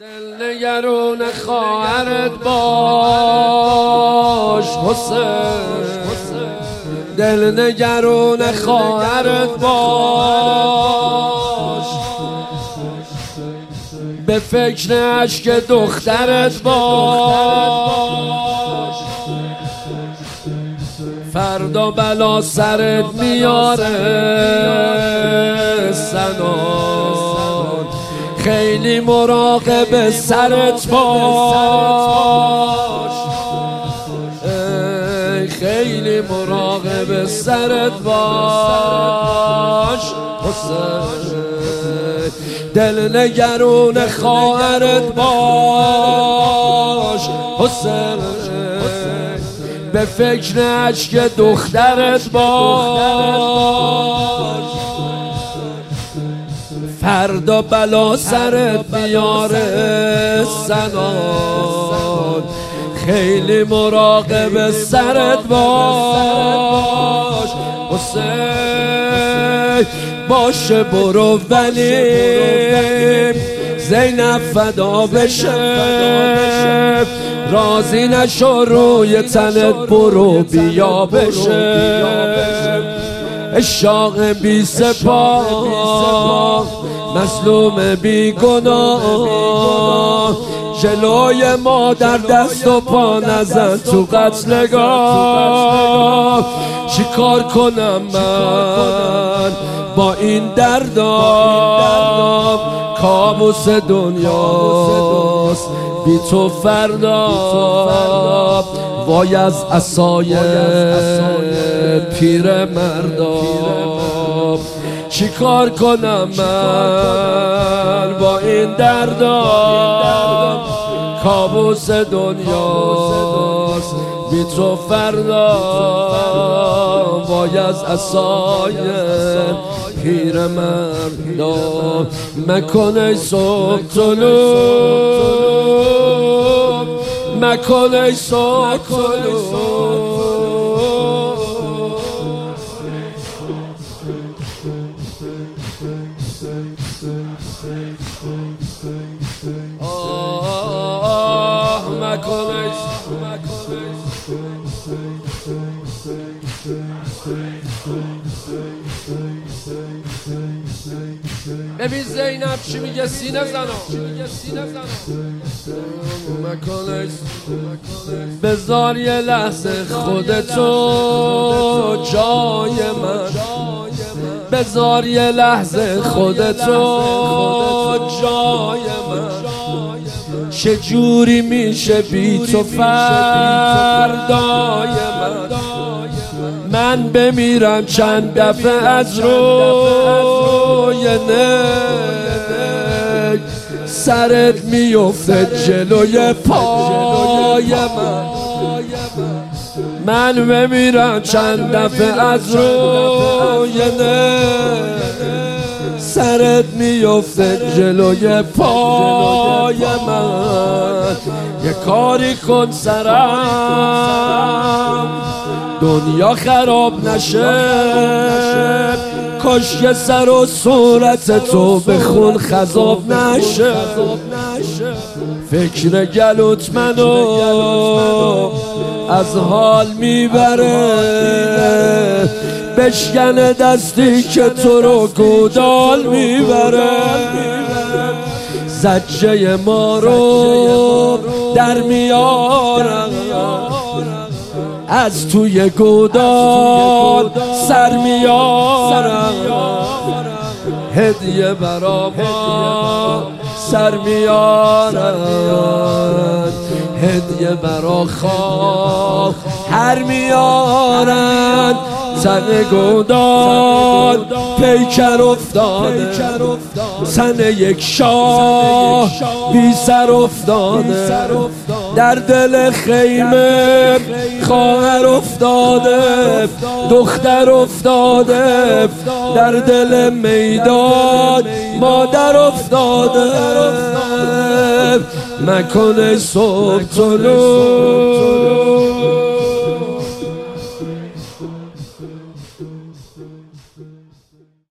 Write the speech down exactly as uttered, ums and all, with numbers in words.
دلنگرون خواهرت باش حسین، دلنگرون خواهرت باش، به فکر اشک دخترت باش، فردا بلا سرت میاره سنان، خیلی مراقب سرت باش، خیلی مراقب سرت باش حسین، دلنگرون خواهرت باش حسین، به فکر اشک دخترت باش، فردا بلا سرت میاره سنان، خیلی مراقب سرت باش حسین، باشه برو ولی زینب فدا بشه، راضی نشو روی تنت برو بیا بشه، اشاق بی سپاه مظلوم بی گناه، جلوی ما در دست و پا نزن تو قتلگاه، چی کار کنم من با این دردام، کابوس دنیاست بی تو فردا، وای از عصای پیر مردا، چی کار کنم من با این دردام، کابوس دنیاست بی تو فردا، وای از عصای پیر مردا، مکن ای صبح طلوع، مکن ای صبح طلوع، آه مکن ای ببین زینب چی میگه سینه زنا، بذار یه لحظه خودتو جای من، بذار یه لحظه خودتو جای من، چجوری میشه بی تو فردای من، من بمیرم چند دفعه از روی نک، سرت میفته جلوی پای من، من بمیرم چند دفعه از روی نک، سرت میفته جلوی پای من، یه کاری کن سرم دنیا خراب نشه، کشک سر و صورت تو به خون خذاب نشه، فکر گلوت منو از حال میبره، بشکن دستی که تو رو گودال میبره، زجه ما رو در میارم، از توی گودال سر میارم، هدیه برا ما سر میارن، هدیه برا خواه هر میارن، سن گودال پیکر افتاده، سن یک شاه بی سر افتاده، در دل خیمه خواهر افتاده، دختر افتاده، در دل میدان مادر افتاده، مکن صبح طلوع.